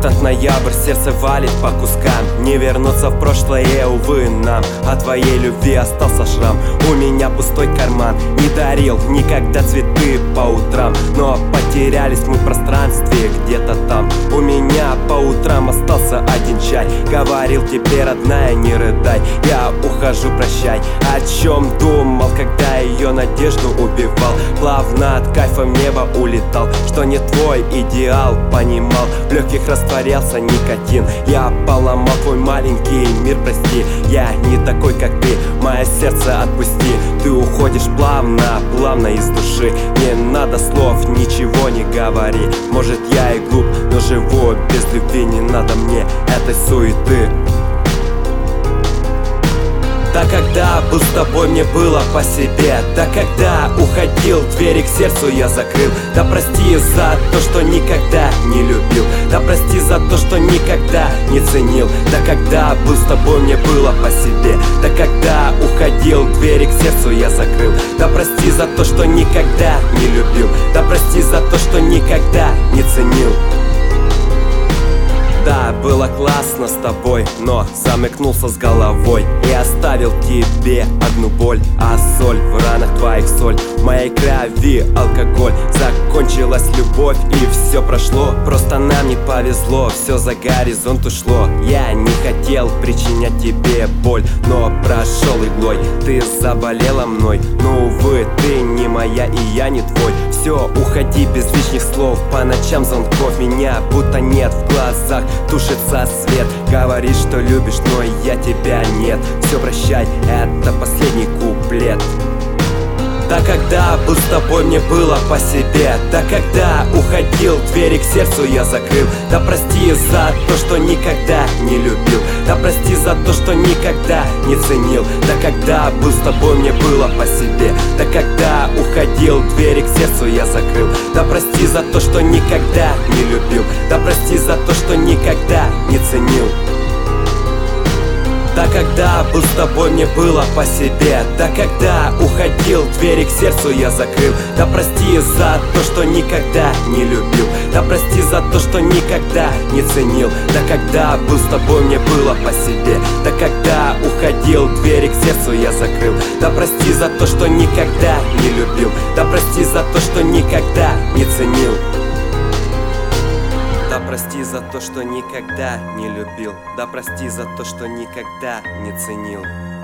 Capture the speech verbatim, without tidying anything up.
Этот ноябрь сердце валит по кускам. Не вернуться в прошлое, увы, нам. От твоей любви остался шрам. У меня пустой карман. Не дарил никогда цветы по утрам, но потерялись мы в пространстве где-то там. У меня по утрам остался один чай. Говорил тебе, родная, не рыдай, я ухожу, прощай. О чем думал, когда ее надежду убивал? Плавно от кайфа в небо улетал. Что не твой идеал, понимал. В легких растворялся никотин. Я поломал твой маленький мир, прости. Я не такой, как ты, мое сердце отпусти. Ты уходишь плавно, плавно из души. Не надо слов, ничего не говори. Может, я и глуп, но живу без любви. Не надо мне этой суеты. Да когда был с тобой, мне было по себе. Да когда уходил, двери к сердцу я закрыл. Да прости за то, что никогда не любил. Да прости за то, что никогда не ценил. Да когда был с тобой, мне было по себе. Да когда уходил, двери к сердцу я закрыл. Да прости за то, что никогда не любил. Да прости за то, что никогда не ценил. Да, было классно с тобой, но замыкнулся с головой и оставил тебе одну боль. А соль в ранах твоих, соль в моей крови, алкоголь. Закончилась любовь и все прошло. Просто нам не повезло, все за горизонт ушло. Я не хотел причинять тебе боль, но прошел иглой. Ты заболела мной, но увы, ты не моя и я не твой. Все, уходи без лишних слов, по ночам звонков. Меня будто нет в глазах, тушится свет. Говоришь, что любишь, но я тебя нет. Все, прощай, это последний куплет. Да когда был с тобой, мне было по себе. Да когда уходил, двери к сердцу я закрыл. Да прости за то, что никогда не любил. Да прости за то, что никогда не ценил. Да когда был с тобой, мне было по себе. Да когда уходил, двери к сердцу я закрыл. Да прости за то, что никогда не любил. Да прости за то, что никогда не ценил. Да когда был с тобой, мне было по себе. Да когда уходил, двери к сердцу я закрыл. Да прости за то, что никогда не любил. Да прости за то, что никогда не ценил. Да когда был с тобой, мне было по себе. Да когда уходил, двери к сердцу я закрыл. Да прости за то, что никогда не любил. Да прости за то, что никогда не ценил. Да прости за то, что никогда не любил. Да прости за то, что никогда не ценил.